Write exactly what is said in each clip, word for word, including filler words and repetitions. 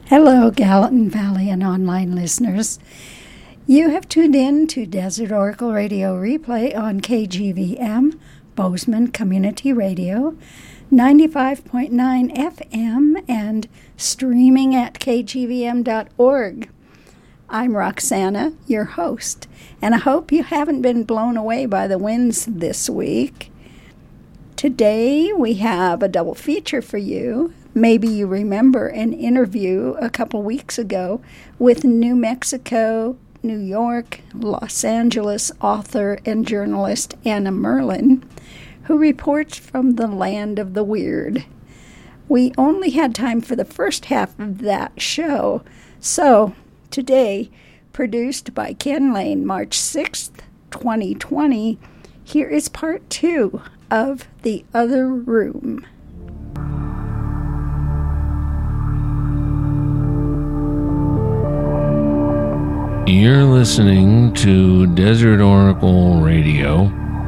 Hello, Gallatin Valley and online listeners. You have tuned in to Desert Oracle Radio Replay on K G V M, Bozeman Community Radio, ninety-five point nine F M, and streaming at k g v m dot org. I'm Roxana, your host, and I hope you haven't been blown away by the winds this week. Today we have a double feature for you. Maybe you remember an interview a couple weeks ago with New Mexico, New York, Los Angeles author and journalist Anna Merlan, who reports from the land of the weird. We only had time for the first half of that show, so today, produced by Ken Lane, March sixth, twenty twenty, here is part two of The Other Room. You're listening to Desert Oracle Radio,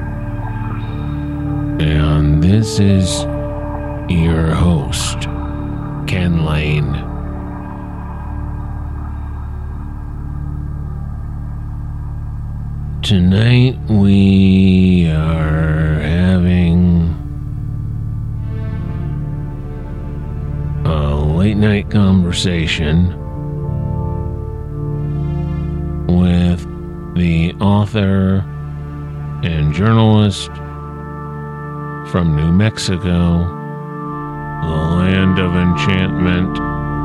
and this is your host, Ken Lane. Tonight we are having a late night conversation with the author and journalist from New Mexico, the land of enchantment,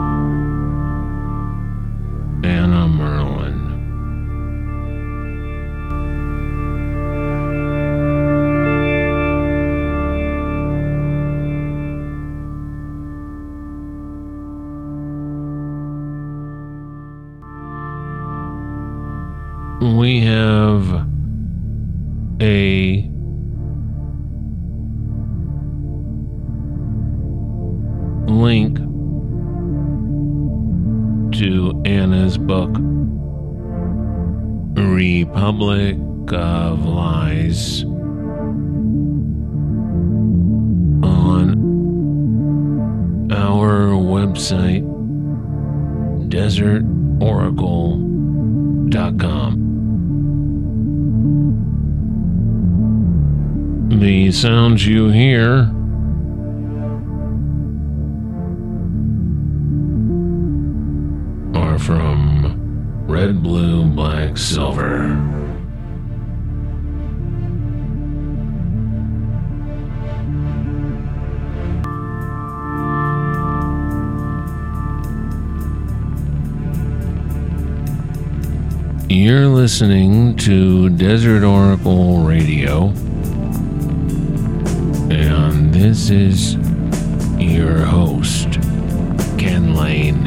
Anna Merlan. We have a link to Anna's book, Republic of Lies, on our website, desert oracle dot com. The sounds you hear are from Red, Blue, Black, Silver. You're listening to Desert Oracle Radio, and this is your host, Ken Lane.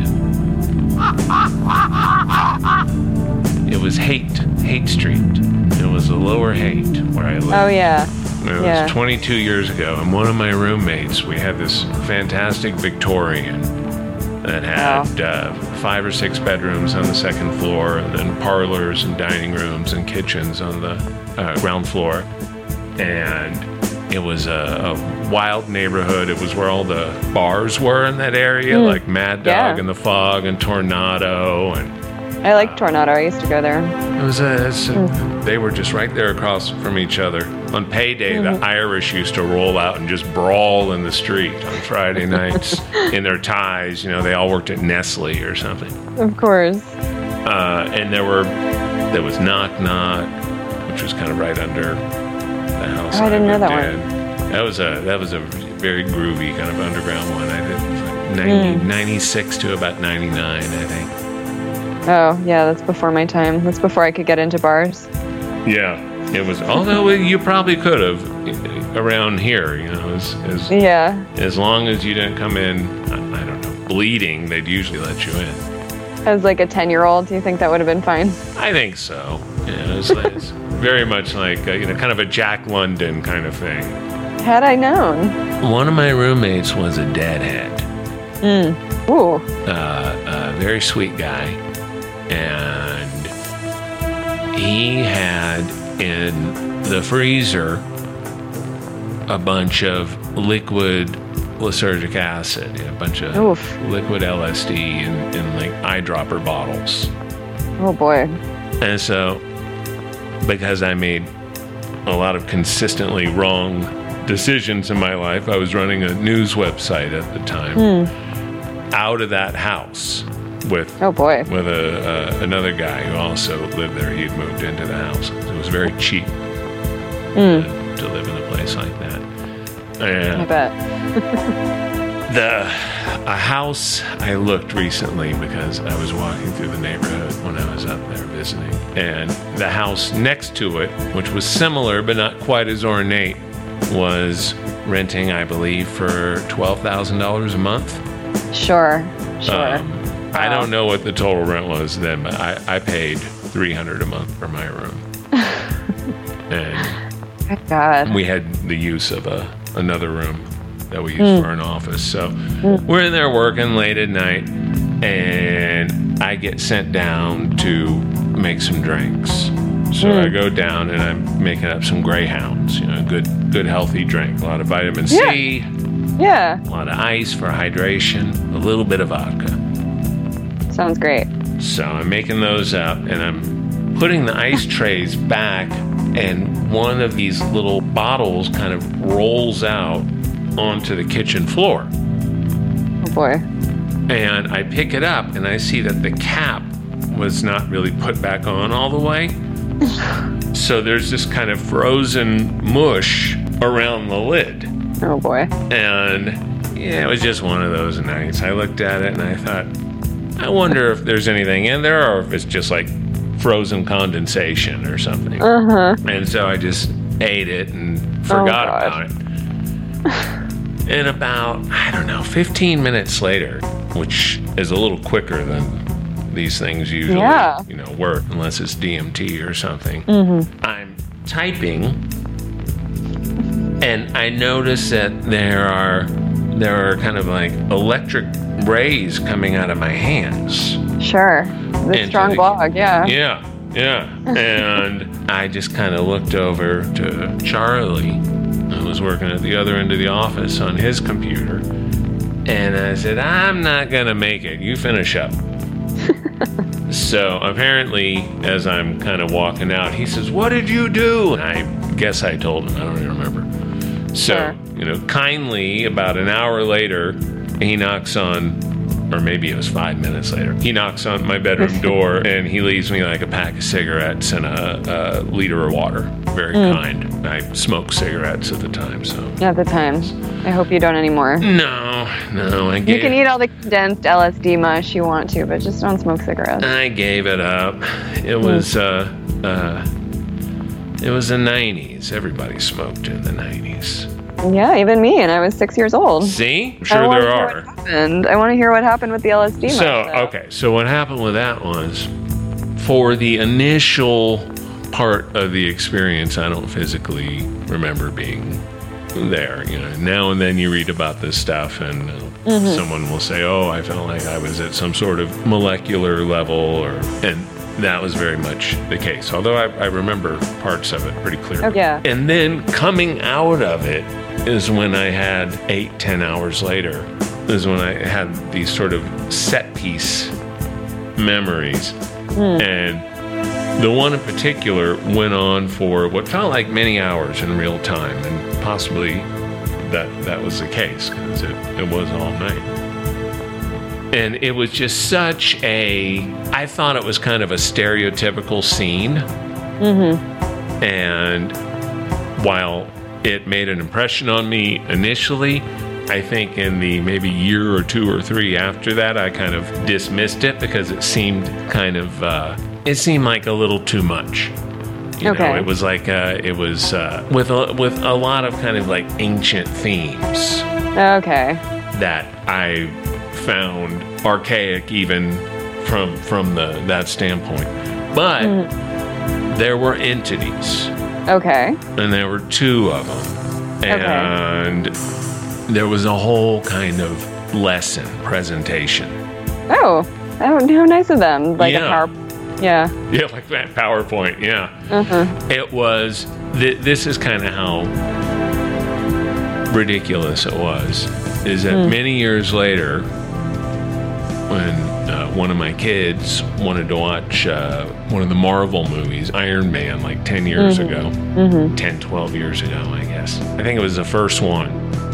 It was Haight, Haight Street. It was the lower Haight where I lived. Oh, yeah. It was yeah. twenty-two years ago, and one of my roommates, we had this fantastic Victorian that had oh. uh, five or six bedrooms on the second floor, and then parlors and dining rooms and kitchens on the uh, ground floor. And it was a, a wild neighborhood. It was where all the bars were in that area, mm. like Mad Dog yeah. and the Fog and Tornado. And I like Tornado. I used to go there. It was a, it's a mm. They were just right there across from each other. On payday, mm-hmm. the Irish used to roll out and just brawl in the street on Friday nights in their ties. You know, they all worked at Nestle or something. Of course. Uh, and there were, there was Knock Knock, which was kind of right under the house. Oh, I didn't know that in. one. That was a that was a very groovy kind of underground one. I did like ninety, mm. ninety-six to about ninety-nine, I think. Oh, yeah, that's before my time. That's before I could get into bars. Yeah, it was. Although you probably could have around here, you know, as as yeah, as long as you didn't come in, I, I don't know, bleeding, they'd usually let you in. As like a ten-year-old, do you think that would have been fine? I think so. Yeah, it's, it's very much like a, you know, kind of a Jack London kind of thing. Had I known. One of my roommates was a deadhead. Mm. Ooh. Uh, a very sweet guy. And he had in the freezer a bunch of liquid lysergic acid, you know, a bunch of Oof. liquid L S D in, in like eyedropper bottles. Oh boy. And so, because I made a lot of consistently wrong decisions in my life, I was running a news website at the time. Mm. Out of that house with Oh boy. with a uh, another guy who also lived there. He'd moved into the house. It was very cheap Mm. to, to live in a place like that. I And bet. the a house I looked recently because I was walking through the neighborhood when I was up there visiting, and the house next to it, which was similar but not quite as ornate, was renting, I believe, for twelve thousand dollars a month. Sure. Sure. Um, I don't know what the total rent was then, but I, I paid three hundred dollars a month for my room. And Good God. we had the use of a another room that we used Mm. for an office. So we're in there working late at night, and I get sent down to make some drinks. So Mm. I go down and I'm making up some Greyhounds, you know, good, good healthy drink. A lot of vitamin C, Yeah. a lot of ice for hydration, a little bit of vodka. Sounds great. So I'm making those up, and I'm putting the ice trays back, and one of these little bottles kind of rolls out onto the kitchen floor. Oh boy. And I pick it up, and I see that the cap was not really put back on all the way. So there's this kind of frozen mush around the lid. Oh boy. And yeah, it was just one of those nights. I looked at it and I thought, I wonder if there's anything in there, or if it's just like frozen condensation or something. Uh-huh. And so I just ate it and forgot God. about it. And about, I don't know, fifteen minutes later, which is a little quicker than these things usually, Yeah. you know, work, unless it's D M T or something. Mm-hmm. I'm typing, and I notice that there are there are kind of like electric rays coming out of my hands. Sure. The Into strong the- blog, yeah. Yeah, yeah. And I just kind of looked over to Charlie, who was working at the other end of the office on his computer, and I said, I'm not going to make it. You finish up. So apparently, as I'm kind of walking out, he says, what did you do? And I guess I told him. I don't even remember. So, Sure. you know, kindly, about an hour later, he knocks on, or maybe it was five minutes later, he knocks on my bedroom door, and he leaves me like a pack of cigarettes and a, a liter of water. Very Mm. kind. I smoked cigarettes at the time, so. At the time. I hope you don't anymore. No, no, I You gave can eat all the condensed L S D mush you want to, but just don't smoke cigarettes. I gave it up. It was, uh, uh, it was the nineties. Everybody smoked in the nineties. Yeah, even me, and I was six years old. See? I'm I sure wanna there hear are. What happened. I want to hear what happened with the L S D mush. So, though. okay. So what happened with that was, for the initial part of the experience, I don't physically remember being there. You know, now and then you read about this stuff, and uh, Mm-hmm. someone will say, "Oh, I felt like I was at some sort of molecular level," or and that was very much the case. Although I, I remember parts of it pretty clearly. Oh, yeah. And then coming out of it is when I had eight, ten hours later, is when I had these sort of set piece memories. Hmm. And the one in particular went on for what felt like many hours in real time, and possibly that that was the case, because it, it was all night. And it was just such a, I thought it was kind of a stereotypical scene. Mm-hmm. And while it made an impression on me initially, I think in the maybe year or two or three after that, I kind of dismissed it because it seemed kind of, uh, it seemed like a little too much. You Okay. know, it was like, uh, it was uh, with, a, with a lot of kind of like ancient themes Okay. that I found archaic even from from the that standpoint. But Mm. there were entities, Okay. and there were two of them, and there was a whole kind of lesson presentation. Oh, oh, how nice of them. Like Yeah. a power. Yeah. Yeah, like that PowerPoint. Yeah, Uh-huh. it was. Th- this is kind of how ridiculous it was. is that Mm. many years later, when uh, one of my kids wanted to watch uh, one of the Marvel movies, Iron Man, like ten years Mm-hmm. ago, Mm-hmm. ten, twelve years ago, I guess. I think it was the first one.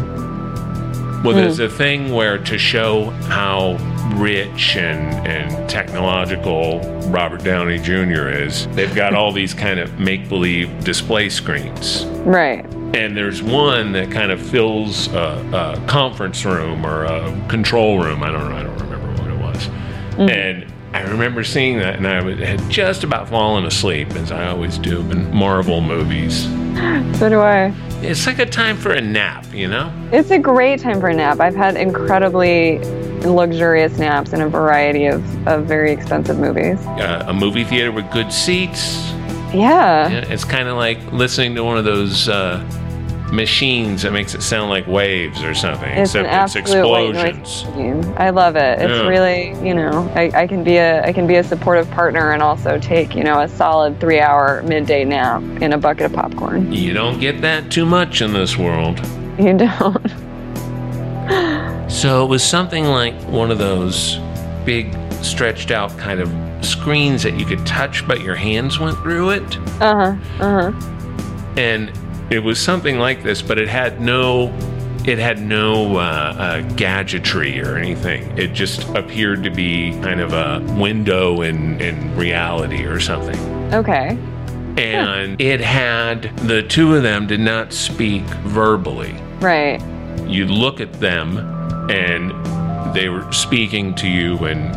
Well, Mm. there's a thing where to show how rich and, and technological Robert Downey Junior is, they've got all these kind of make-believe display screens. Right. And there's one that kind of fills a, a conference room or a control room. I don't know. I don't remember what it was. Mm. And I remember seeing that, and I had just about fallen asleep, as I always do in Marvel movies. So do I. It's like a time for a nap, you know? It's a great time for a nap. I've had incredibly luxurious naps in a variety of, of very expensive movies. Uh, a movie theater with good seats. Yeah. Yeah, it's kind of like listening to one of those uh, machines that makes it sound like waves or something, It's an except it's absolute white noise explosions. machine. I love it. It's Yeah. really, you know, I, I can be a I can be a supportive partner and also take, you know, a solid three hour midday nap in a bucket of popcorn. You don't get that too much in this world. You don't. So it was something like one of those big, stretched out kind of screens that you could touch, but your hands went through it. Uh huh. Uh huh. And it was something like this, but it had no, it had no uh, uh, gadgetry or anything. It just appeared to be kind of a window in, in reality or something. Okay. And it had, the two of them did not speak verbally. Right. You'd look at them and they were speaking to you in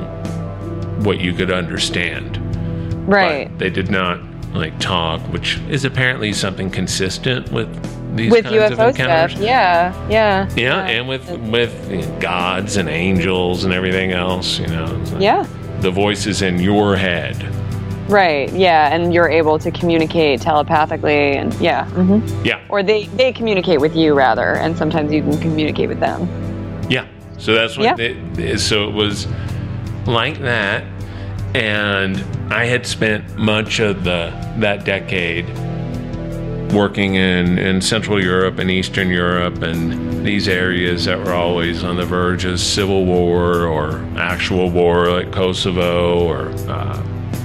what you could understand. Right. But they did not like talk, which is apparently something consistent with these With kinds U F of O encounters. stuff. Yeah. Yeah. Yeah, and with with you know, gods and angels and everything else, you know. It's like Yeah. the voices in your head. Right. Yeah. And you're able to communicate telepathically, and yeah. hmm Yeah. Or they they communicate with you rather, and sometimes you can communicate with them. Yeah. So that's what Yeah. it is. So it was like that. And I had spent much of the that decade working in, in Central Europe and Eastern Europe and these areas that were always on the verge of civil war or actual war, like Kosovo or uh,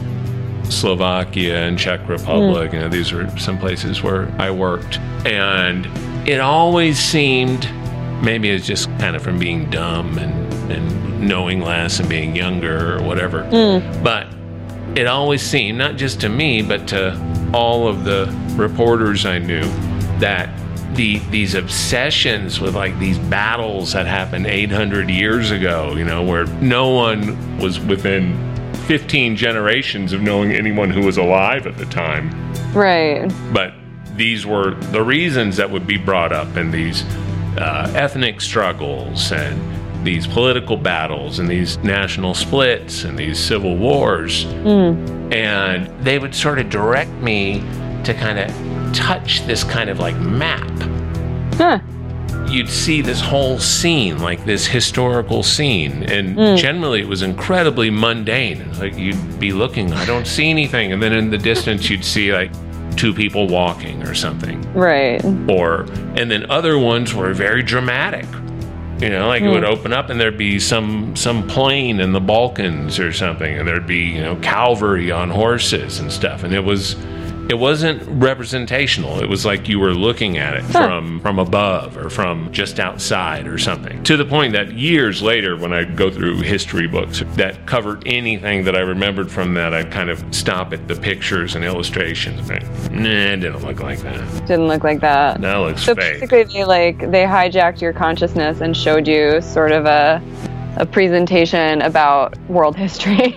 Slovakia and Czech Republic. Mm. You know, these were some places where I worked. And it always seemed, maybe it's just kind of from being dumb and, and knowing less and being younger or whatever. Mm. But it always seemed, not just to me, but to all of the reporters I knew, that the these obsessions with like these battles that happened eight hundred years ago, you know, where no one was within fifteen generations of knowing anyone who was alive at the time. Right. But these were the reasons that would be brought up in these uh, ethnic struggles and these political battles and these national splits and these civil wars. Mm. And they would sort of direct me to kind of touch this kind of like map. Huh. You'd see this whole scene, like this historical scene, and Mm. generally it was incredibly mundane. Like you'd be looking, I don't see anything, and then in the distance you'd see like two people walking or something. Right. Or, and then other ones were very dramatic. You know, like it would open up and there'd be some some plane in the Balkans or something, and there'd be, you know, cavalry on horses and stuff, and it was. It wasn't representational. It was like you were looking at it Huh. from, from above or from just outside or something. To the point that years later, when I'd go through history books that covered anything that I remembered from that, I'd kind of stop at the pictures and illustrations and think, nah, it didn't look like that. Didn't look like that. That looks So fake. basically, they like they hijacked your consciousness and showed you sort of a a presentation about world history.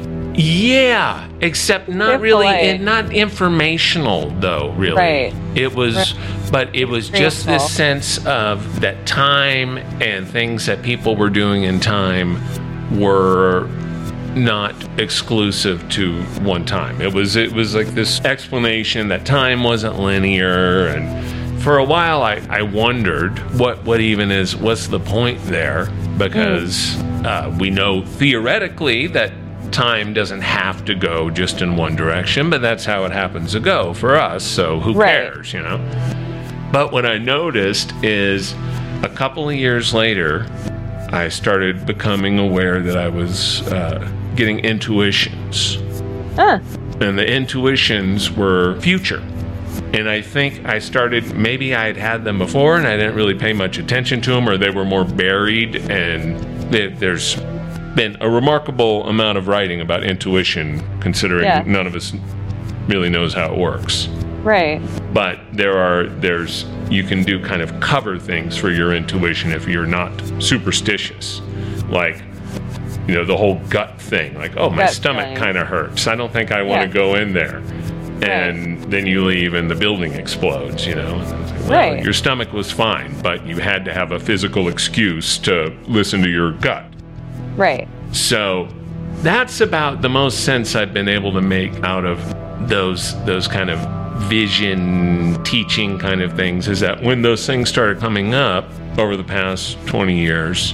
Yeah, except not They're really, polite. it, not informational though, really. Right. It was, Right. but it was just Example. this sense of that time and things that people were doing in time were not exclusive to one time. It was, it was like this explanation that time wasn't linear, and for a while I, I wondered what, what even is, what's the point there? Because uh, we know theoretically that time doesn't have to go just in one direction, but that's how it happens to go for us, so who Right. cares, you know? But what I noticed is a couple of years later, I started becoming aware that I was uh, getting intuitions. Huh. And the intuitions were future. And I think I started, maybe I had had them before and I didn't really pay much attention to them, or they were more buried. And they, there's been a remarkable amount of writing about intuition, considering yeah. none of us really knows how it works. Right. But there are, there's, you can do kind of cover things for your intuition if you're not superstitious. Like, you know, the whole gut thing. Like, oh, my gut stomach kind of hurts. I don't think I want to yeah. go in there. And right. then you leave and the building explodes, you know. Well, right. your stomach was fine, but you had to have a physical excuse to listen to your gut. Right. So that's about the most sense I've been able to make out of those those kind of vision teaching kind of things, is that when those things started coming up over the past twenty years,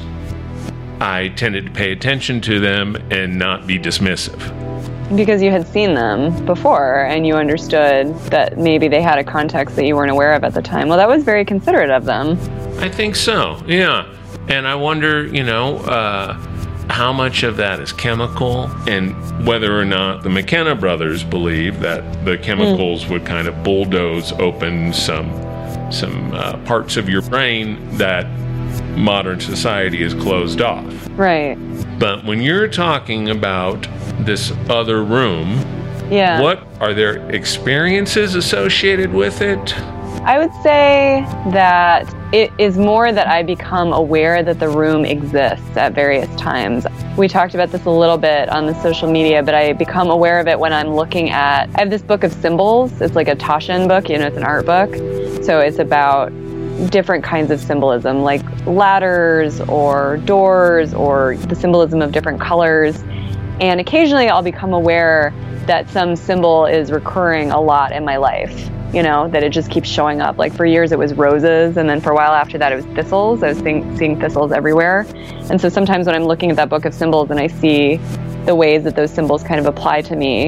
I tended to pay attention to them and not be dismissive. Because you had seen them before and you understood that maybe they had a context that you weren't aware of at the time. Well, that was very considerate of them. I think so, yeah. And I wonder, you know, uh, how much of that is chemical, and whether or not the McKenna brothers believe that the chemicals mm. would kind of bulldoze open some some uh, parts of your brain that modern society is closed off. Right. But when you're talking about this other room, yeah. what are there experiences associated with it? I would say that it is more that I become aware that the room exists at various times. We talked about this a little bit on the social media, but I become aware of it when I'm looking at, I have this book of symbols. It's like a Taschen book, you know, it's an art book. So it's about different kinds of symbolism, like ladders or doors or the symbolism of different colors. And occasionally I'll become aware that some symbol is recurring a lot in my life, you know, that it just keeps showing up. Like for years it was roses, and then for a while after that it was thistles. I was seeing, seeing thistles everywhere. And so sometimes when I'm looking at that book of symbols and I see the ways that those symbols kind of apply to me,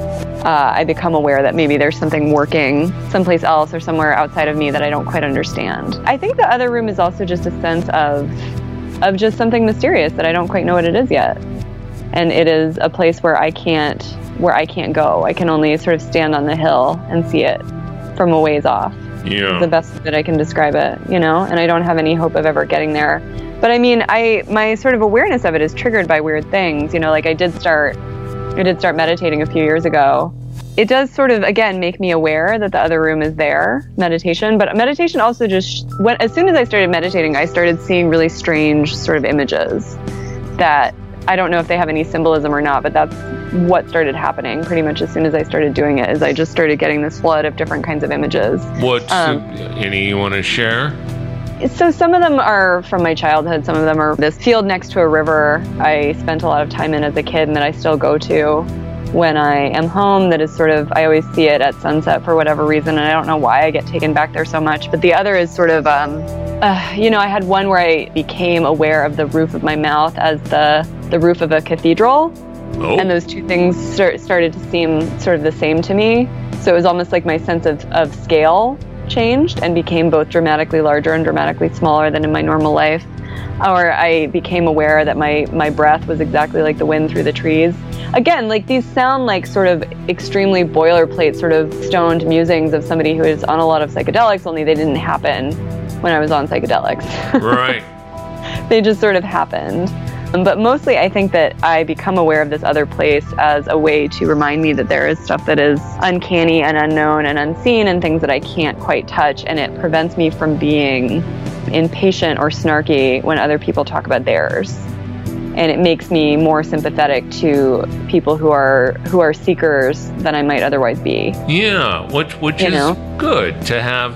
uh, I become aware that maybe there's something working someplace else or somewhere outside of me that I don't quite understand. I think the other room is also just a sense of, of just something mysterious that I don't quite know what it is yet. And it is a place where I can't, where I can't go. I can only sort of stand on the hill and see it from a ways off. Yeah. The best that I can describe it, you know, and I don't have any hope of ever getting there. But I mean, I, my sort of awareness of it is triggered by weird things, you know, like I did start, I did start meditating a few years ago. It does sort of, again, make me aware that the other room is there, meditation. But meditation also just, when, as soon as I started meditating, I started seeing really strange sort of images that I don't know if they have any symbolism or not, but that's what started happening pretty much as soon as I started doing it, is I just started getting this flood of different kinds of images. What, um, any you want to share? So some of them are from my childhood. Some of them are this field next to a river I spent a lot of time in as a kid and that I still go to when I am home. That is sort of, I always see it at sunset for whatever reason, and I don't know why I get taken back there so much. But the other is sort of, um, uh, you know, I had one where I became aware of the roof of my mouth as the, the roof of a cathedral. Oh. And those two things start, started to seem sort of the same to me. So it was almost like my sense of, of scale changed and became both dramatically larger and dramatically smaller than in my normal life. Or I became aware that my, my breath was exactly like the wind through the trees. Again, like these sound like sort of extremely boilerplate sort of stoned musings of somebody who is on a lot of psychedelics, only they didn't happen when I was on psychedelics. Right. They just sort of happened. But mostly I think that I become aware of this other place as a way to remind me that there is stuff that is uncanny and unknown and unseen and things that I can't quite touch, and it prevents me from being impatient or snarky when other people talk about theirs. And it makes me more sympathetic to people who are who are seekers than I might otherwise be. Yeah, which which you is know? good to have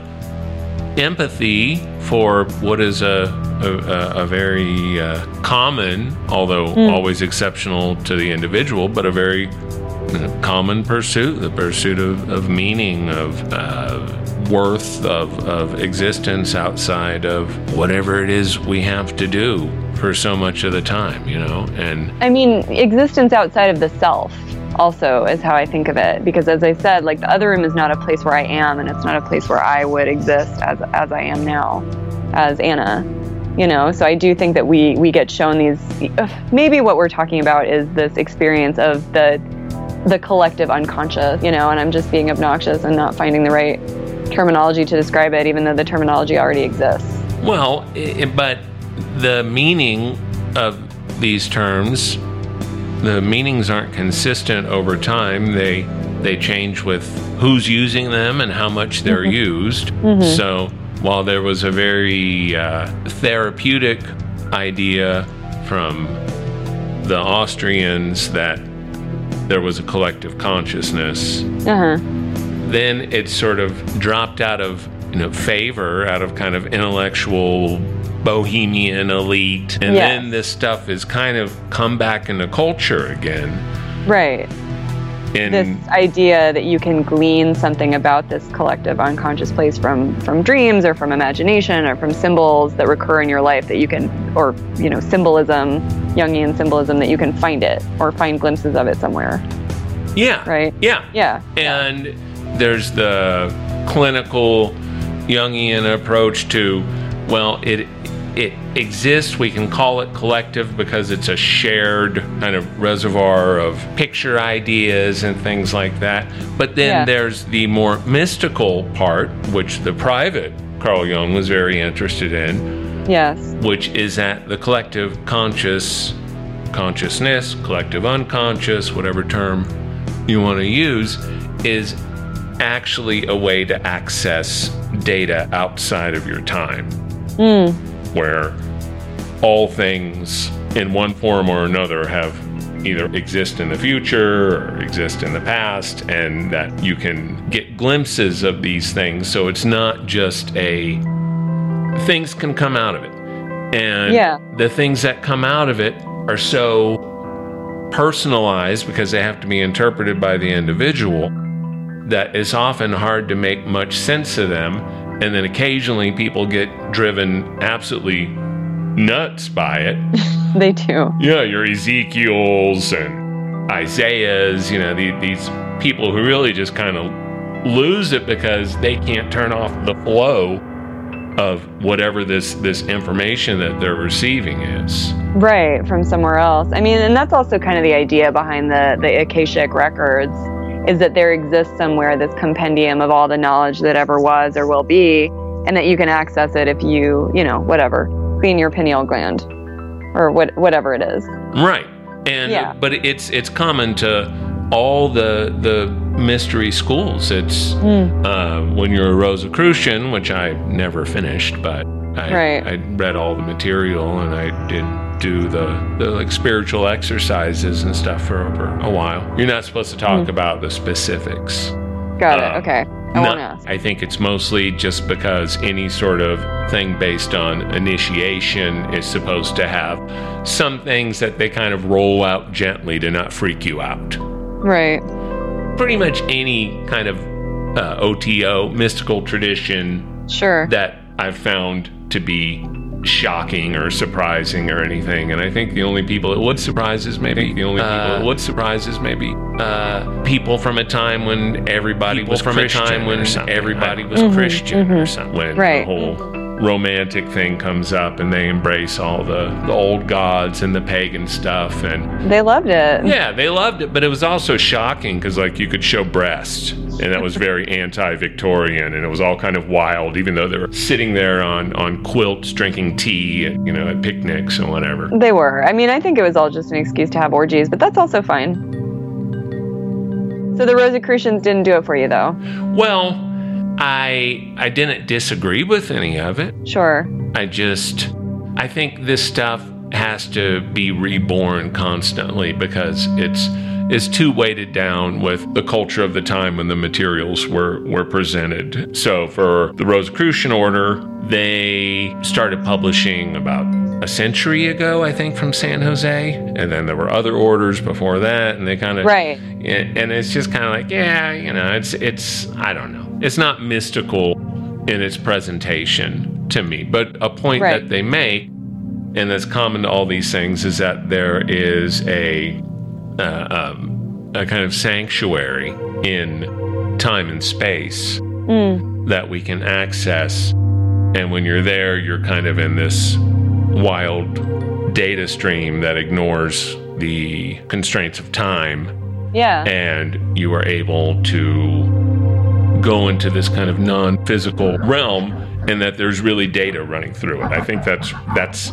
empathy for what is a a, a very uh, common, although mm. always exceptional to the individual, but a very uh, common pursuit, the pursuit of, of meaning, of uh, worth, of, of existence outside of whatever it is we have to do for so much of the time, you know? And I mean, existence outside of the self also is how I think of it, because as I said, like the other room is not a place where I am, and it's not a place where I would exist as as I am now. as Anna. You know, so I do think that we, we get shown these, maybe what we're talking about is this experience of the the collective unconscious, you know, and I'm just being obnoxious and not finding the right terminology to describe it, even though the terminology already exists. Well, it, but the meaning of these terms, the meanings aren't consistent over time. They they change with who's using them and how much they're mm-hmm. used. Mm-hmm. So while there was a very uh, therapeutic idea from the Austrians that there was a collective consciousness, uh-huh. then it sort of dropped out of, you know, favor, out of kind of intellectual bohemian elite, and yes. then this stuff has kind of come back into culture again. Right. In, this idea that you can glean something about this collective unconscious place from from dreams or from imagination or from symbols that recur in your life, that you can, or, you know, symbolism, Jungian symbolism, that you can find it or find glimpses of it somewhere. Yeah. Right? Yeah. Yeah. And yeah. there's the clinical Jungian approach to, well, it it exists, we can call it collective because it's a shared kind of reservoir of picture ideas and things like that. But then yeah. there's the more mystical part, which the private Carl Jung was very interested in. Yes. Which is that the collective conscious, consciousness, collective unconscious, whatever term you want to use, is actually a way to access data outside of your time. Mm. Where all things in one form or another have either exist in the future or exist in the past, and that you can get glimpses of these things. So it's not just a, things can come out of it. And yeah. the things that come out of it are so personalized because they have to be interpreted by the individual that it's often hard to make much sense of them. And then occasionally people get driven absolutely nuts by it. They do. Yeah, your Ezekiels and Isaiahs, you know, the, these people who really just kind of lose it because they can't turn off the flow of whatever this, this information that they're receiving is. Right, from somewhere else. I mean, and that's also kind of the idea behind the, the Akashic records, is that there exists somewhere this compendium of all the knowledge that ever was or will be, and that you can access it if you, you know, whatever, clean your pineal gland, or what, whatever it is. Right. And yeah. but it's it's common to all the the mystery schools. It's mm. uh, when you're a Rosicrucian, which I never finished, but I, right. I read all the material and I did do the, the like spiritual exercises and stuff for over a while. You're not supposed to talk mm. about the specifics. Got uh, it. Okay. I no, won't ask. I think it's mostly just because any sort of thing based on initiation is supposed to have some things that they kind of roll out gently to not freak you out. Right. Pretty much any kind of uh, O T O, mystical tradition sure. that I've found to be shocking or surprising or anything. And I think the only people it would surprise is maybe the only people uh, it would surprise is maybe uh, people from a time when everybody was from Christian a time when everybody was mm-hmm, Christian mm-hmm. or something. When right. the whole romantic thing comes up and they embrace all the, the old gods and the pagan stuff, and they loved it. Yeah, they loved it, but it was also shocking because like you could show breast, and that was very anti-Victorian, and it was all kind of wild, even though they were sitting there on, on quilts drinking tea, and, you know, at picnics and whatever. They were. I mean, I think it was all just an excuse to have orgies, but that's also fine. So the Rosicrucians didn't do it for you, though. Well, I I didn't disagree with any of it. Sure. I just, I think this stuff has to be reborn constantly because it's it's too weighted down with the culture of the time when the materials were, were presented. So for the Rosicrucian order, they started publishing about a century ago, I think, from San Jose. And then there were other orders before that, and they kind of... Right. And it's just kind of like, yeah, you know, it's, it's, I don't know. It's not mystical in its presentation to me. But a point right. that they make, and that's common to all these things, is that there is a... Uh, um, a kind of sanctuary in time and space mm. that we can access And when you're there, you're kind of in this wild data stream that ignores the constraints of time. Yeah. And you are able to go into this kind of non-physical realm, and that there's really data running through it. I think that's that's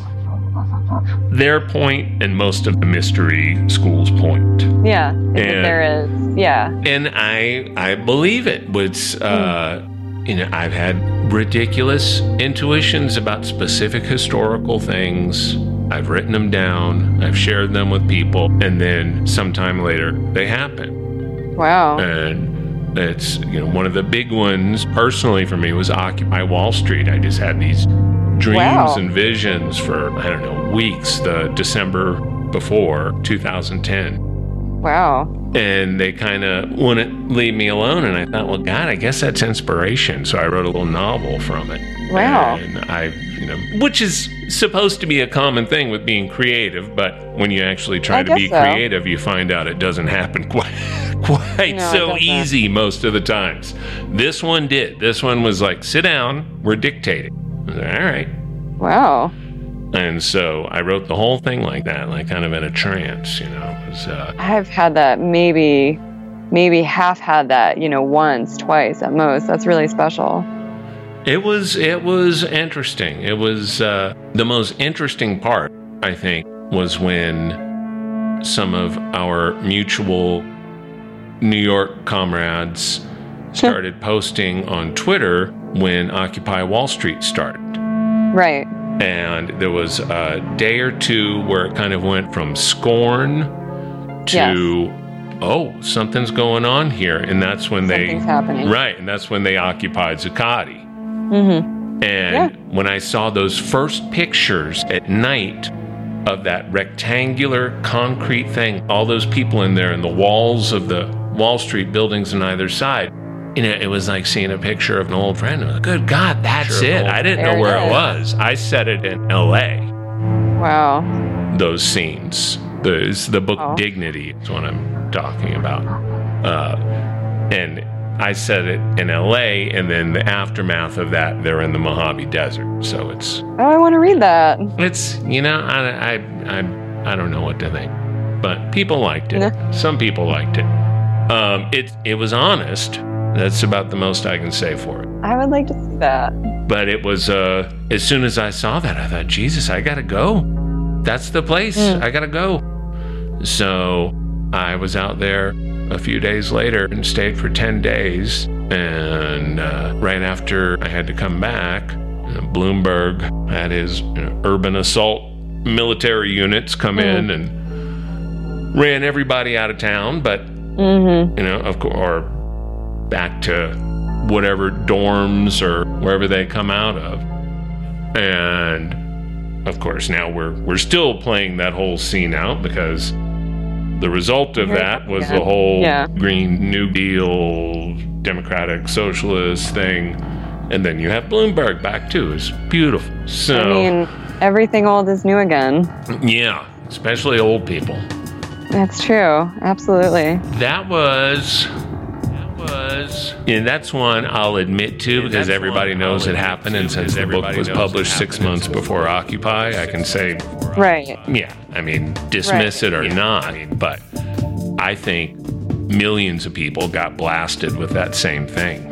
their point and most of the mystery school's point. Yeah, is that there is. Yeah. And I I believe it. It's, uh, mm. you know, I've had ridiculous intuitions about specific historical things. I've written them down. I've shared them with people. And then sometime later, they happen. Wow. And it's, you know, one of the big ones personally for me was Occupy Wall Street. I just had these dreams wow. and visions for, I don't know, weeks, the December before two thousand ten. Wow. And they kind of wouldn't leave me alone. And I thought, well, God, I guess that's inspiration. So I wrote a little novel from it. Wow. And I, you know, which is supposed to be a common thing with being creative. But when you actually try I to be so. creative, you find out it doesn't happen quite, quite no, so easy most of the times. This one did. This one was like, sit down, we're dictating. I was like, all right. Wow. And so I wrote the whole thing like that, like kind of in a trance, you know. It was, uh, I've had that maybe, maybe half had that, you know, once, twice at most. That's really special. It was, it was interesting. It was, uh, the most interesting part, I think, was when some of our mutual New York comrades started posting on Twitter when Occupy Wall Street started. Right. And there was a day or two where it kind of went from scorn to, yes. oh, something's going on here. And that's when something's they... happening. Right, and that's when they occupied Zuccotti. Mm-hmm. And yeah. when I saw those first pictures at night of that rectangular concrete thing, all those people in there and the walls of the Wall Street buildings on either side, you know, it was like seeing a picture of an old friend. Like, good God, that's sure, it. I didn't know where it, it was. I said it in L A. Wow. Those scenes. The, the book oh. Dignity is what I'm talking about. Uh, and I said it in L A, and then the aftermath of that, they're in the Mojave Desert. So it's... Oh, I want to read that. It's, you know, I, I, I, I don't know what to think. But people liked it. No. Some people liked it. Um, it. It was honest. That's about the most I can say for it. I would like to see that. But it was, uh, as soon as I saw that, I thought, Jesus, I gotta go. That's the place. Mm. I gotta go. So I was out there a few days later and stayed for ten days. And uh, right after I had to come back, you know, Bloomberg had his you know, urban assault military units come mm. in and ran everybody out of town. But, mm-hmm. you know, of course, or back to whatever dorms or wherever they come out of. And of course now we're we're still playing that whole scene out because the result of that was the whole yeah. Green New Deal, Democratic Socialist thing. And then you have Bloomberg back too. It's beautiful. So I mean, everything old is new again. Yeah, especially old people. That's true. Absolutely. That was was and that's one I'll admit to because everybody knows it happened, and since the book was published six months before Occupy, I can say right. Yeah, I mean, dismiss right. it or yeah. not, but I think millions of people got blasted with that same thing.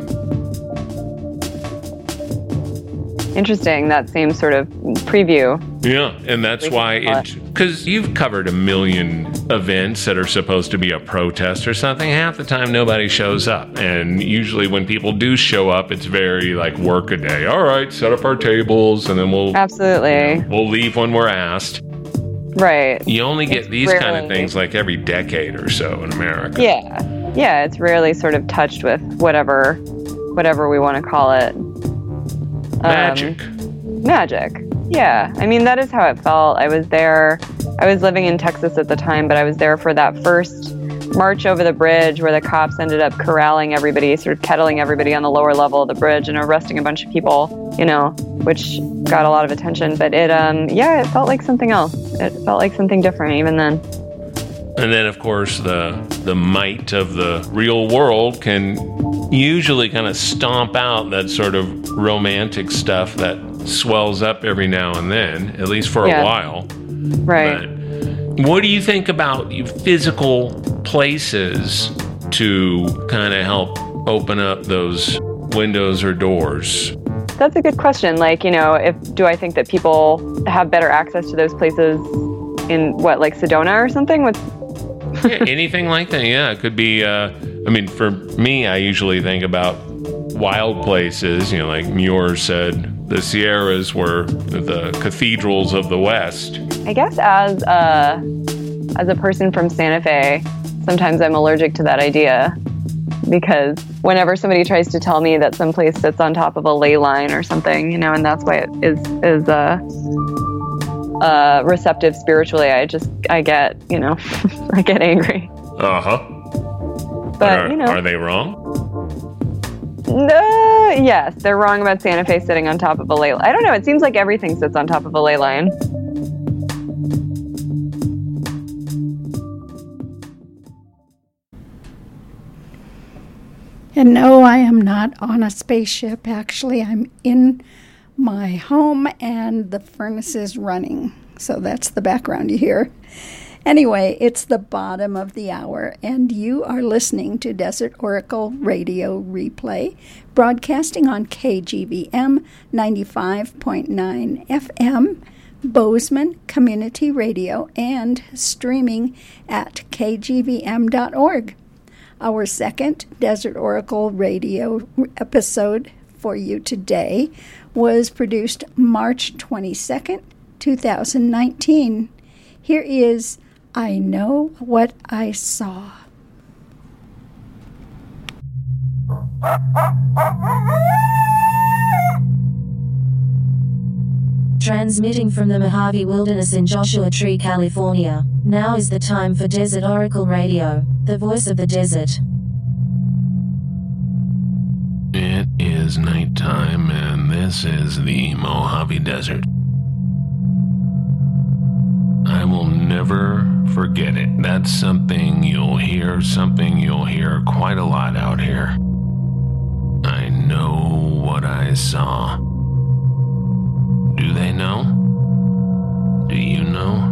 Interesting, that same sort of preview. Yeah, and that's why it, because you've covered a million events that are supposed to be a protest or something. Half the time nobody shows up, and usually when people do show up, it's very like work a day. All right, set up our tables, and then we'll absolutely you know, we'll leave when we're asked. Right. You only get it's these rarely, kind of things like every decade or so in America. Yeah, yeah, it's rarely sort of touched with whatever, whatever we want to call it. Magic. Um, magic. Yeah. I mean, that is how it felt. I was there. I was living in Texas at the time, but I was there for that first march over the bridge where the cops ended up corralling everybody, sort of kettling everybody on the lower level of the bridge and arresting a bunch of people, you know, which got a lot of attention. But it, um, yeah, it felt like something else. It felt like something different even then. And then, of course, the the might of the real world can usually kind of stomp out that sort of romantic stuff that swells up every now and then, at least for yeah. a while. Right. But what do you think about physical places to kind of help open up those windows or doors? That's a good question. Like, you know, if do I think that people have better access to those places in what, like Sedona or something? With yeah, anything like that, yeah. It could be, uh, I mean, for me, I usually think about wild places, you know, like Muir said, the Sierras were the cathedrals of the West. I guess as a, as a person from Santa Fe, sometimes I'm allergic to that idea because whenever somebody tries to tell me that someplace sits on top of a ley line or something, you know, and that's why it is, is, uh, Uh, receptive spiritually, I just, I get, you know, I get angry. Uh-huh. But, are, you know. Are they wrong? Uh, yes, they're wrong about Santa Fe sitting on top of a ley line. I don't know, it seems like everything sits on top of a ley line. And no, I am not on a spaceship. Actually, I'm in my home and the furnace is running. So that's the background you hear. Anyway, it's the bottom of the hour and you are listening to Desert Oracle Radio Replay, broadcasting on K G V M ninety-five point nine F M, Bozeman Community Radio, and streaming at k g v m dot org. Our second Desert Oracle Radio episode for you today was produced March twenty-second, twenty nineteen. Here is I Know What I Saw. Transmitting from the Mojave Wilderness in Joshua Tree, California. Now is the time for Desert Oracle Radio, the voice of the desert. It is nighttime, and this is the Mojave Desert. I will never forget it. That's something you'll hear, something you'll hear quite a lot out here. I know what I saw. Do they know? Do you know?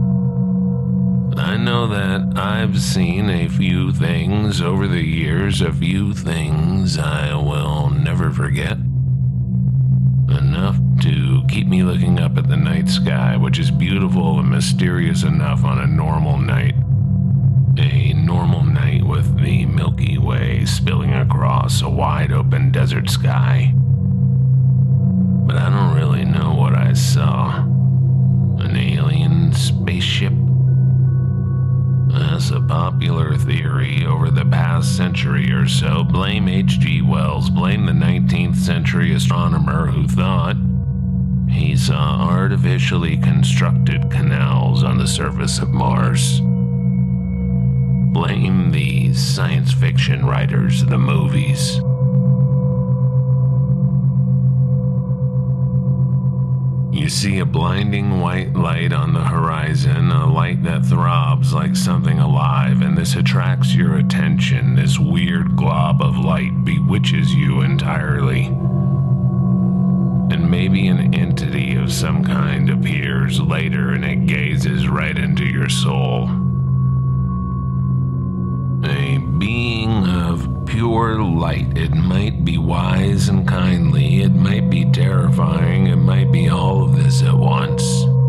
I know that I've seen a few things over the years, a few things I will never forget. Enough to keep me looking up at the night sky, which is beautiful and mysterious enough on a normal night. A normal night with the Milky Way spilling across a wide open desert sky. But I don't really know what I saw. An alien spaceship? That's a popular theory over the past century or so. Blame H G Wells. Blame the nineteenth century astronomer who thought he saw artificially constructed canals on the surface of Mars. Blame the science fiction writers of the movies. You see a blinding white light on the horizon, a light that throbs like something alive, and this attracts your attention. This weird glob of light bewitches you entirely. And maybe an entity of some kind appears later and it gazes right into your soul. A being of pure light. It might be wise and kindly, it might be terrifying, it might be all of this at once.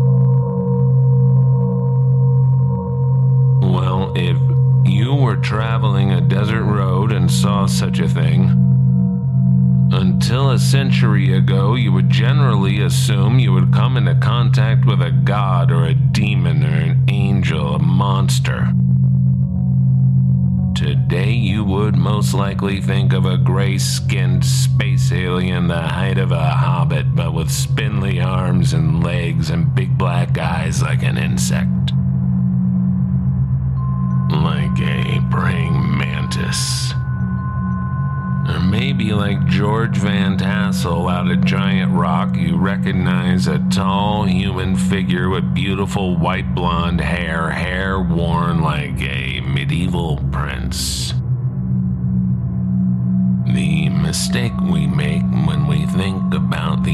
Well, if you were traveling a desert road and saw such a thing, until a century ago, you would generally assume you would come into contact with a god or a demon or an angel, a monster. Today, you would most likely think of a gray-skinned space alien the height of a hobbit, but with spindly arms and legs and big black eyes like an insect. Like a praying mantis. Or maybe like George Van Tassel out at Giant Rock, you recognize a tall human figure with beautiful white blonde hair, hair worn like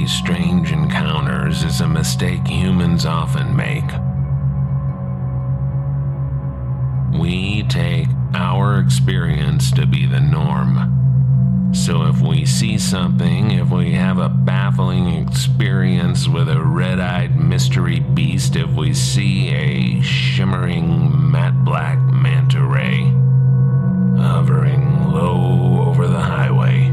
these strange encounters is a mistake humans often make. We take our experience to be the norm. So if we see something, if we have a baffling experience with a red-eyed mystery beast, if we see a shimmering matte black manta ray hovering low over the highway,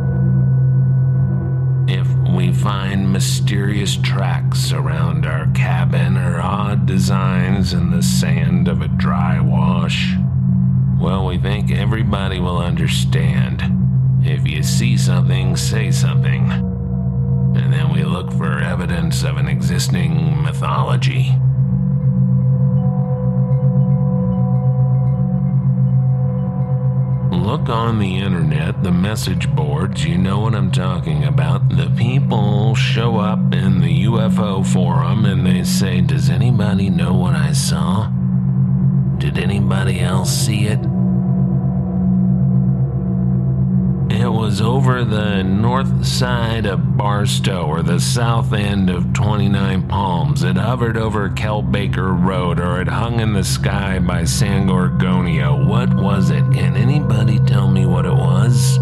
if we find mysterious tracks around our cabin or odd designs in the sand of a dry wash, well, we think everybody will understand. If you see something, say something. And then we look for evidence of an existing mythology. Look on the internet, the message boards, you know what I'm talking about. The people show up in the U F O forum and they say, does anybody know what I saw? Did anybody else see it? It was over the north side of Barstow or the south end of twenty-nine Palms. It hovered over Kelbaker Road, or it hung in the sky by San Gorgonio. What was it? Can anybody tell me what it was?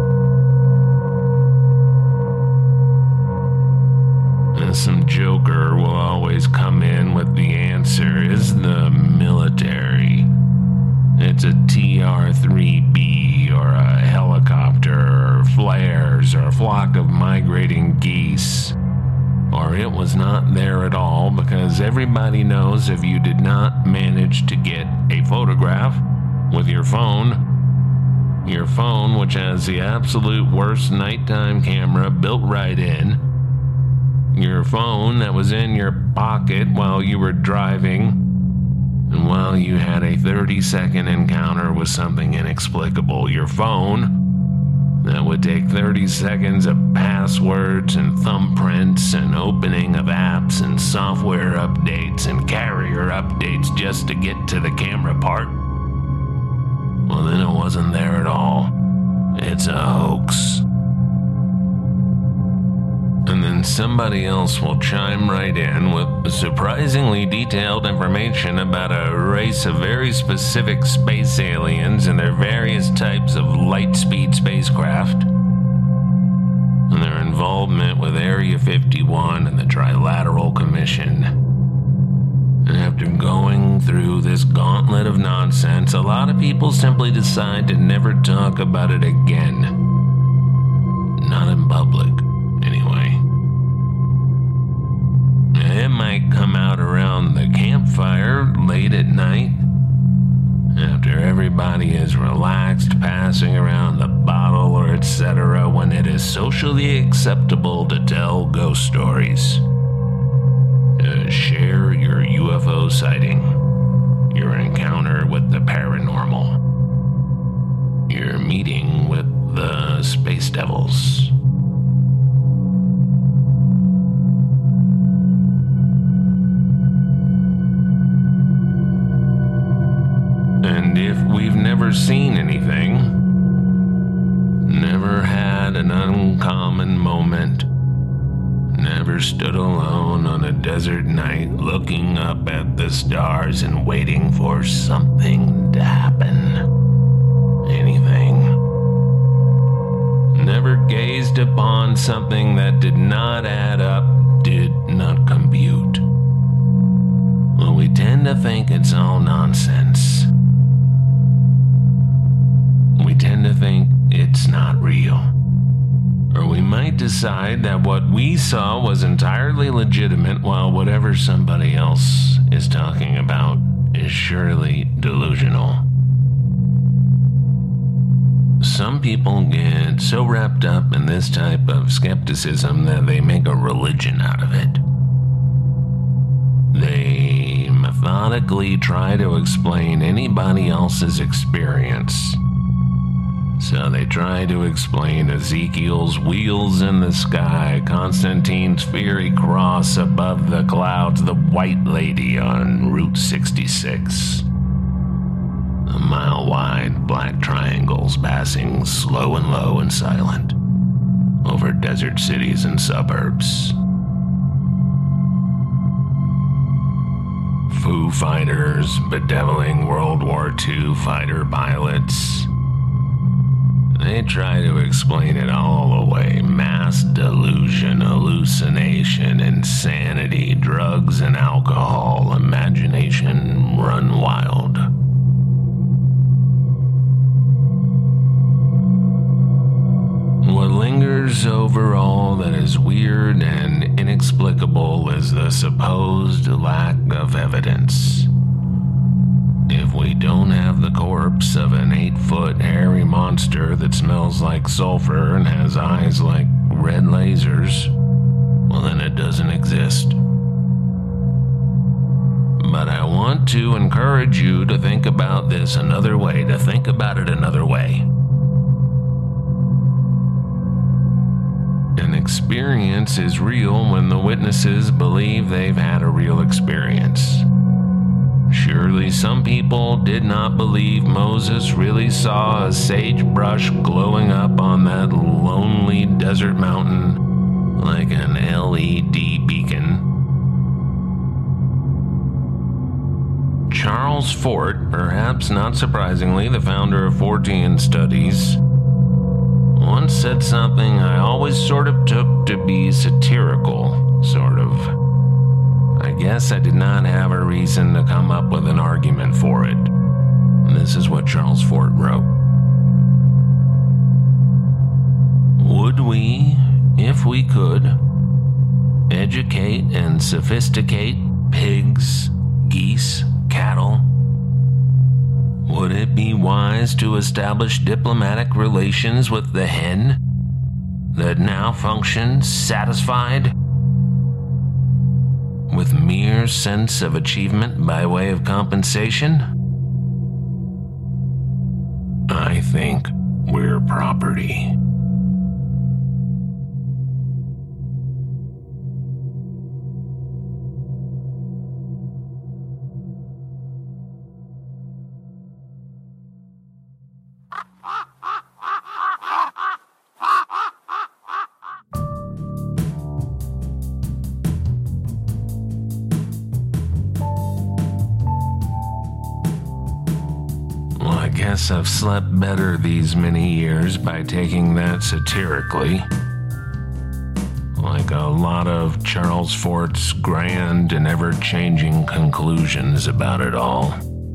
And some joker will always come in with the answer is the military. It's a T R three B or a helicopter or flares or a flock of migrating geese. Or it was not there at all, because everybody knows if you did not manage to get a photograph with your phone, your phone, which has the absolute worst nighttime camera built right in, your phone that was in your pocket while you were driving, and while you had a thirty-second encounter with something inexplicable, your phone that would take thirty seconds of passwords and thumbprints and opening of apps and software updates and carrier updates just to get to the camera part, well, then it wasn't there at all. It's a hoax. And then somebody else will chime right in with surprisingly detailed information about a race of very specific space aliens and their various types of light-speed spacecraft, and their involvement with Area fifty-one and the Trilateral Commission. And after going through this gauntlet of nonsense, a lot of people simply decide to never talk about it again. Not in public. Anyway, it might come out around the campfire late at night, after everybody is relaxed, passing around the bottle or et cetera, when it is socially acceptable to tell ghost stories, to share your U F O sighting, your encounter with the paranormal, your meeting with the space devils. And if we've never seen anything, never had an uncommon moment, never stood alone on a desert night looking up at the stars and waiting for something to happen, anything, never gazed upon something that did not add up, did not compute, well, we tend to think it's all nonsense. We tend to think it's not real. Or we might decide that what we saw was entirely legitimate, while whatever somebody else is talking about is surely delusional. Some people get so wrapped up in this type of skepticism that they make a religion out of it. They methodically try to explain anybody else's experience. So they try to explain Ezekiel's wheels in the sky, Constantine's fiery cross above the clouds, the white lady on Route sixty-six, the mile-wide black triangles passing slow and low and silent, over desert cities and suburbs. Foo Fighters bedeviling World War Two fighter pilots. They try to explain it all away. Mass delusion, hallucination, insanity, drugs and alcohol, imagination run wild. What lingers over all that is weird and inexplicable is the supposed lack of evidence. If we don't have the corpse of an eight-foot hairy monster that smells like sulfur and has eyes like red lasers, well then it doesn't exist. But I want to encourage you to think about this another way, to think about it another way. An experience is real when the witnesses believe they've had a real experience. Surely some people did not believe Moses really saw a sagebrush glowing up on that lonely desert mountain like an L E D beacon. Charles Fort, perhaps not surprisingly the founder of Fortean Studies, once said something I always sort of took to be satirical, sort of. I guess I did not have a reason to come up with an argument for it. This is what Charles Fort wrote. Would we, if we could, educate and sophisticate pigs, geese, cattle? Would it be wise to establish diplomatic relations with the hen that now functions satisfied with mere sense of achievement by way of compensation? I think we're property. I've slept better these many years by taking that satirically. Like a lot of Charles Fort's grand and ever-changing conclusions about it all.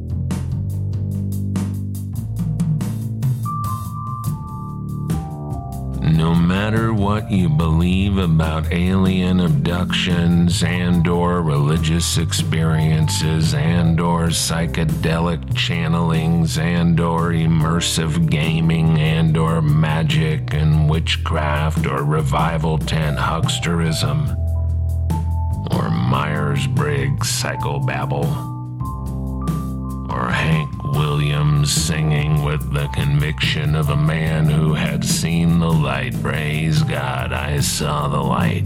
No matter what you believe about alien abductions and or religious experiences and or psychedelic channelings and or immersive gaming and or magic and witchcraft or revival tent hucksterism or Myers-Briggs psychobabble or Hank Williams singing with the conviction of a man who had seen the light. Praise God, I saw the light.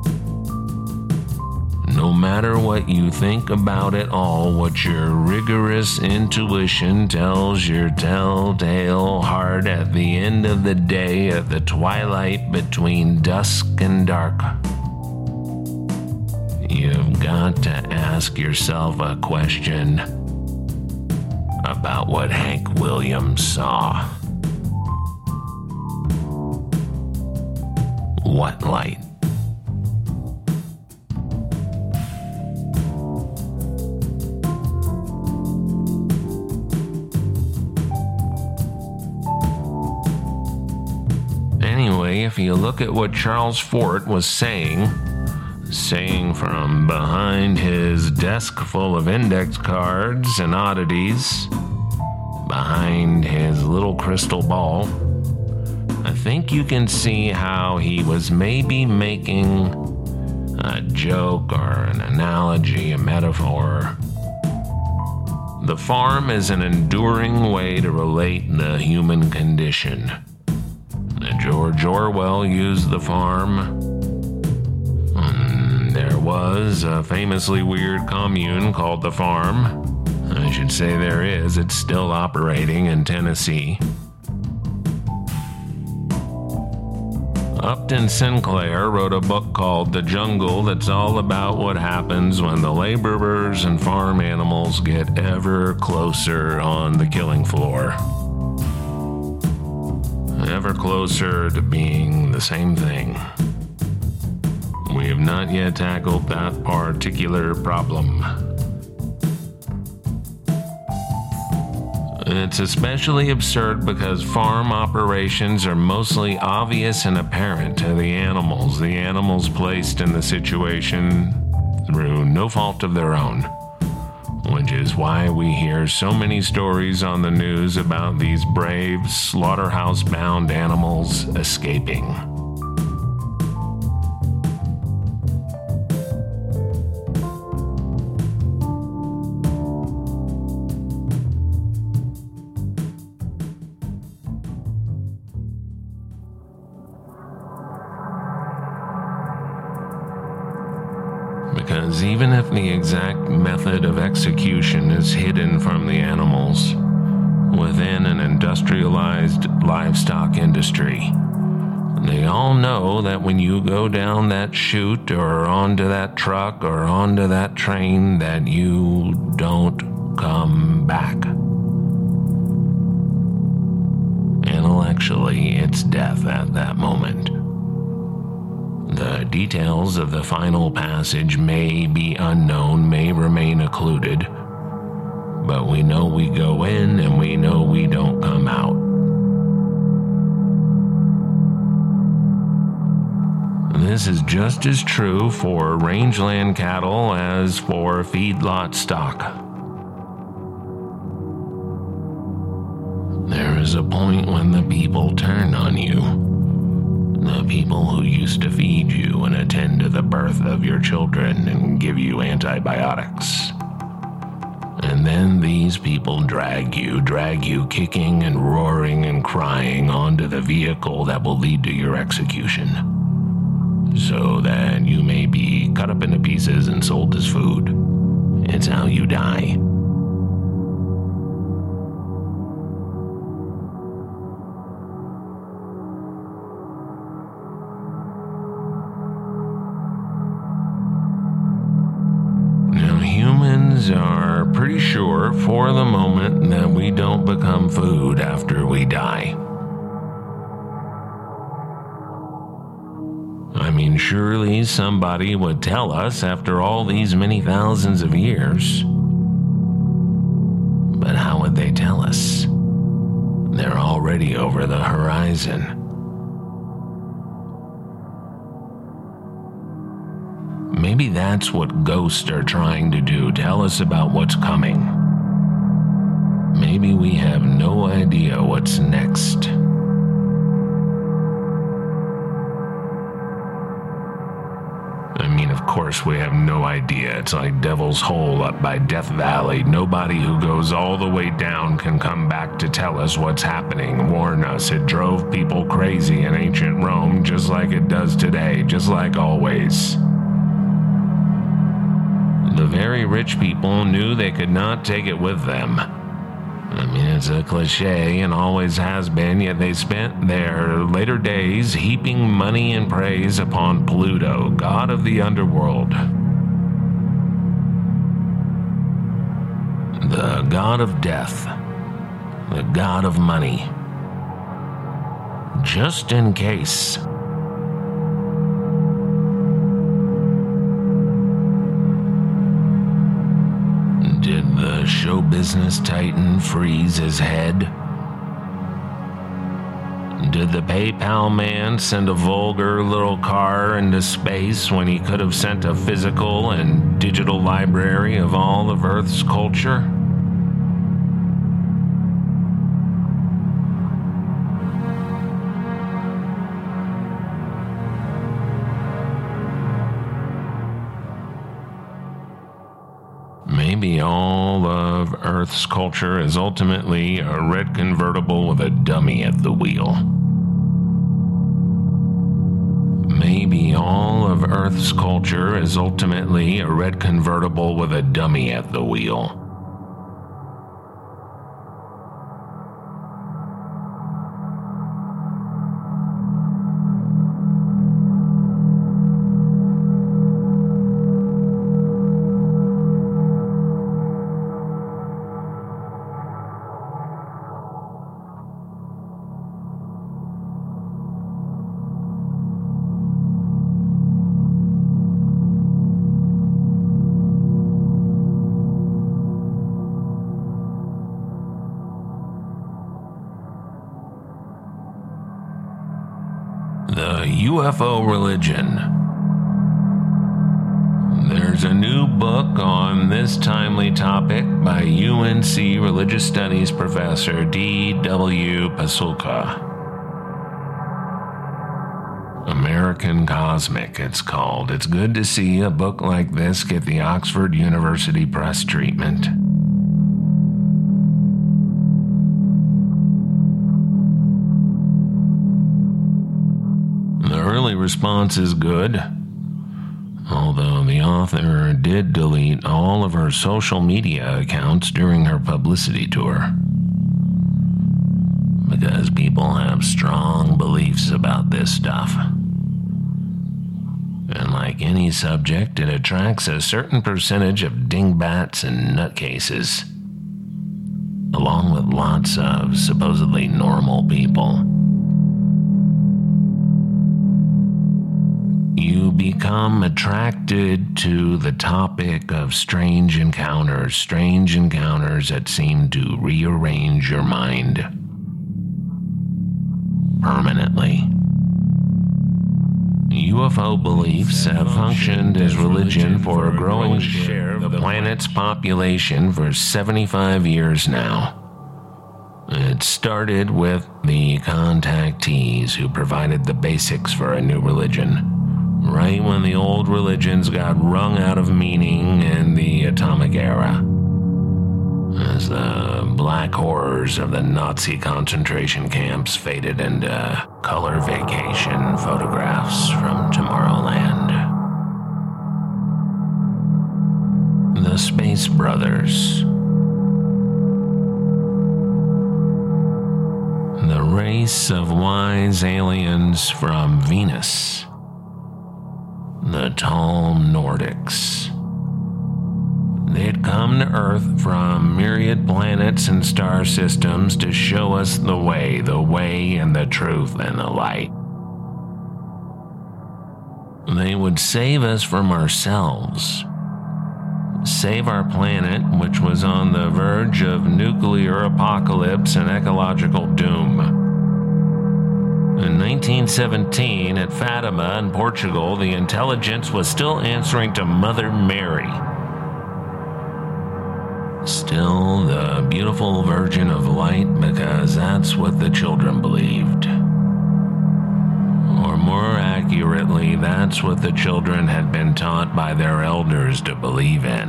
No matter what you think about it all, what your rigorous intuition tells your telltale heart at the end of the day, at the twilight between dusk and dark, you've got to ask yourself a question about what Hank Williams saw. What light? Anyway, if you look at what Charles Fort was saying, saying from behind his desk full of index cards and oddities, behind his little crystal ball, I think you can see how he was maybe making a joke or an analogy, a metaphor. The farm is an enduring way to relate the human condition. George Orwell used the farm. There was a famously weird commune called The Farm. I should say there is. It's still operating in Tennessee. Up Upton Sinclair wrote a book called The Jungle that's all about what happens when the laborers and farm animals get ever closer on the killing floor. Ever closer to being the same thing. We have not yet tackled that particular problem. It's especially absurd because farm operations are mostly obvious and apparent to the animals, the animals placed in the situation through no fault of their own, which is why we hear so many stories on the news about these brave, slaughterhouse-bound animals escaping. Because even if the exact method of execution is hidden from the animals within an industrialized livestock industry, they all know that when you go down that chute or onto that truck or onto that train that you don't come back. Intellectually, it's death at that moment. The details of the final passage may be unknown, may remain occluded, but we know we go in and we know we don't come out. This is just as true for rangeland cattle as for feedlot stock. There is a point when the people turn on you. The people who used to feed you and attend to the birth of your children and give you antibiotics. And then these people drag you, drag you kicking and roaring and crying onto the vehicle that will lead to your execution, so that you may be cut up into pieces and sold as food. It's how you die. Humans are pretty sure for the moment that we don't become food after we die. I mean, surely somebody would tell us after all these many thousands of years. But how would they tell us? They're already over the horizon. Maybe that's what ghosts are trying to do, tell us about what's coming. Maybe we have no idea what's next. I mean, of course we have no idea. It's like Devil's Hole up by Death Valley. Nobody who goes all the way down can come back to tell us what's happening, warn us. It drove people crazy in ancient Rome, just like it does today, just like always. The very rich people knew they could not take it with them. I mean, it's a cliche and always has been, yet they spent their later days heaping money and praise upon Pluto, god of the underworld. The god of death, the god of money. Just in case. Did the show business titan freeze his head? Did the PayPal man send a vulgar little car into space when he could have sent a physical and digital library of all of Earth's culture? Maybe all of Earth's culture is ultimately a red convertible with a dummy at the wheel. Maybe all of Earth's culture is ultimately a red convertible with a dummy at the wheel. The U F O religion. There's a new book on this timely topic by U N C Religious Studies professor D W Pasulka. American Cosmic, it's called. It's good to see a book like this get the Oxford University Press treatment. The early response is good, although the author did delete all of her social media accounts during her publicity tour. Because people have strong beliefs about this stuff. And like any subject, it attracts a certain percentage of dingbats and nutcases, along with lots of supposedly normal people. You become attracted to the topic of strange encounters, strange encounters that seem to rearrange your mind permanently. U F O beliefs have functioned as religion for a growing share of the planet's population for seventy-five years now. It started with the contactees who provided the basics for a new religion, right when the old religions got wrung out of meaning in the atomic era, as the black horrors of the Nazi concentration camps faded into color vacation photographs from Tomorrowland. The Space Brothers. The race of wise aliens from Venus. The tall Nordics. They'd come to Earth from myriad planets and star systems to show us the way, the way and the truth and the light. They would save us from ourselves, save our planet, which was on the verge of nuclear apocalypse and ecological doom. In nineteen seventeen, at Fatima in Portugal, the intelligence was still answering to Mother Mary. Still the beautiful Virgin of Light, because that's what the children believed. Or more accurately, that's what the children had been taught by their elders to believe in.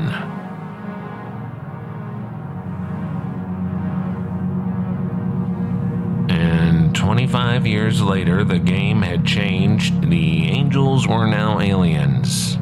And twenty-five years later, the game had changed. The angels were now aliens.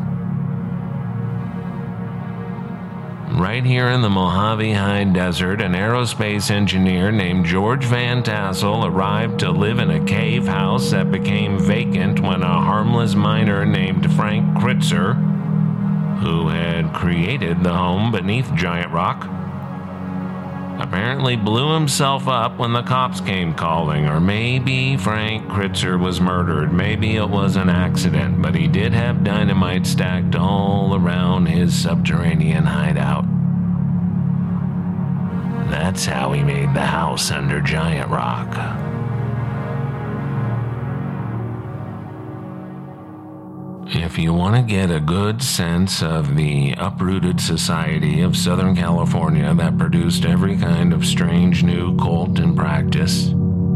Right here in the Mojave High Desert, an aerospace engineer named George Van Tassel arrived to live in a cave house that became vacant when a harmless miner named Frank Kritzer, who had created the home beneath Giant Rock, apparently blew himself up when the cops came calling. Or maybe Frank Kritzer was murdered. Maybe it was an accident, but he did have dynamite stacked all around his subterranean hideout. That's how he made the house under Giant Rock. If you want to get a good sense of the uprooted society of Southern California that produced every kind of strange new cult and practice,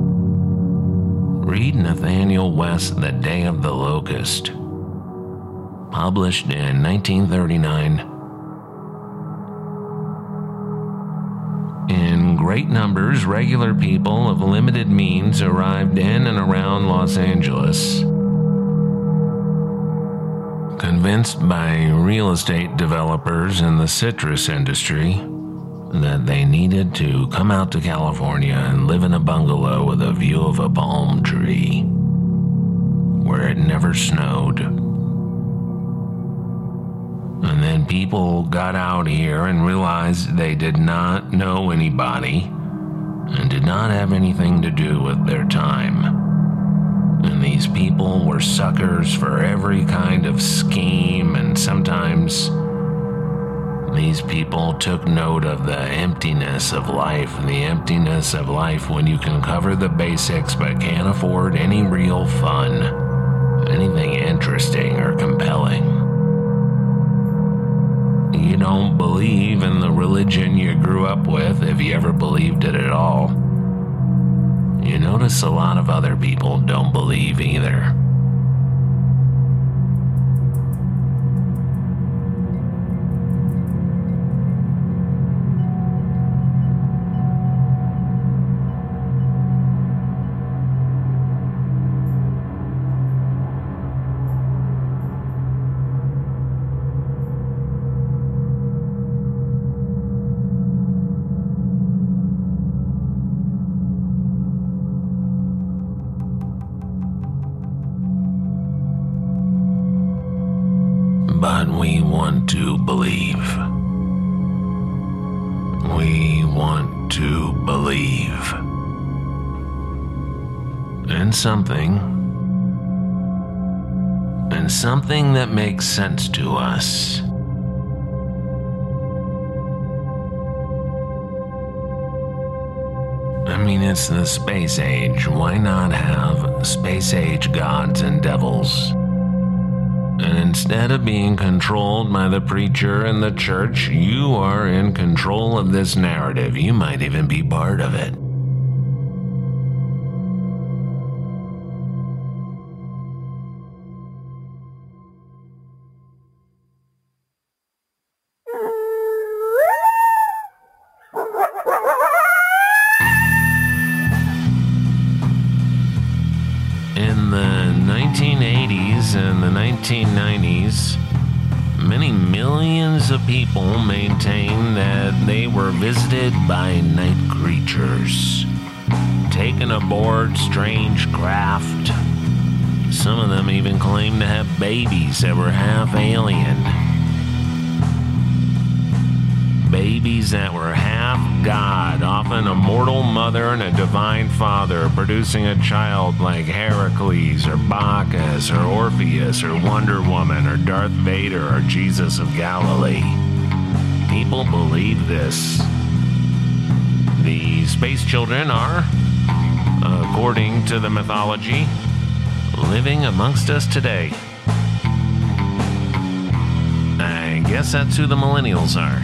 read Nathaniel West, The Day of the Locust, published in nineteen thirty-nine. In great numbers, regular people of limited means arrived in and around Los Angeles, convinced by real estate developers in the citrus industry that they needed to come out to California and live in a bungalow with a view of a palm tree, where it never snowed. And then people got out here and realized they did not know anybody and did not have anything to do with their time. And these people were suckers for every kind of scheme, and sometimes These people took note of the emptiness of life, the emptiness of life when you can cover the basics but can't afford any real fun, anything interesting or compelling. You don't believe in the religion you grew up with, if you ever believed it at all. You notice a lot of other people don't believe either. But we want to believe. We want to believe in something, in something that makes sense to us. I mean, it's the space age. Why not have space age gods and devils? And instead of being controlled by the preacher and the church, you are in control of this narrative. You might even be part of it. In the nineteen eighties and the nineteen nineties, many millions of people maintained that they were visited by night creatures, taken aboard strange craft. Some of them even claimed to have babies that were half alien. Babies that were half God, often a mortal mother and a divine father, producing a child like Heracles or Bacchus or Orpheus or Wonder Woman or Darth Vader or Jesus of Galilee. People believe this. The space children are, according to the mythology, living amongst us today. I guess that's who the millennials are.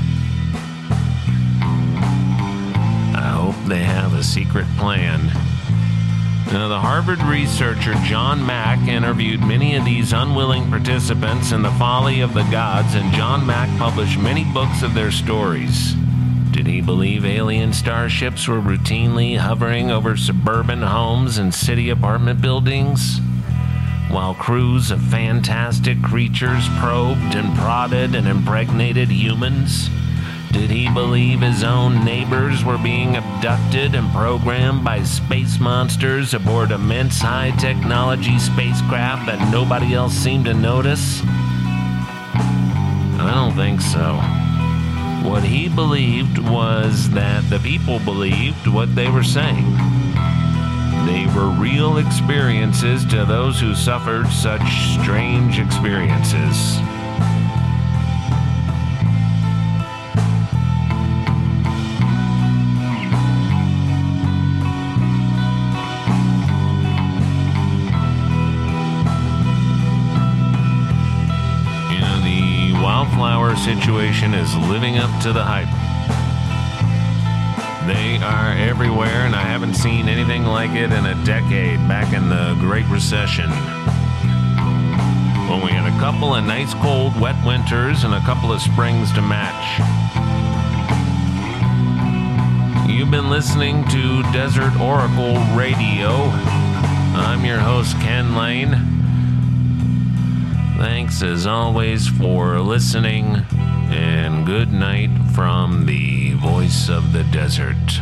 They have a secret plan. Now, the Harvard researcher John Mack interviewed many of these unwilling participants in the folly of the gods, and John Mack published many books of their stories. Did he believe alien starships were routinely hovering over suburban homes and city apartment buildings, while crews of fantastic creatures probed and prodded and impregnated humans? Did he believe his own neighbors were being abducted and programmed by space monsters aboard immense high-technology spacecraft that nobody else seemed to notice? I don't think so. What he believed was that the people believed what they were saying. They were real experiences to those who suffered such strange experiences. Wildflower situation is living up to the hype. They are everywhere, and I haven't seen anything like it in a decade, back in the Great Recession, when we had a couple of nice cold wet winters and a couple of springs to match. You've been listening to Desert Oracle Radio. I'm your host, Ken Lane. Thanks as always for listening, and good night from the voice of the desert.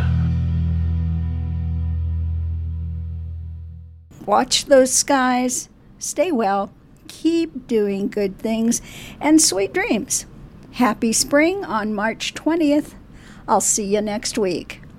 Watch those skies, stay well, keep doing good things, and sweet dreams. Happy spring on March twentieth. I'll see you next week.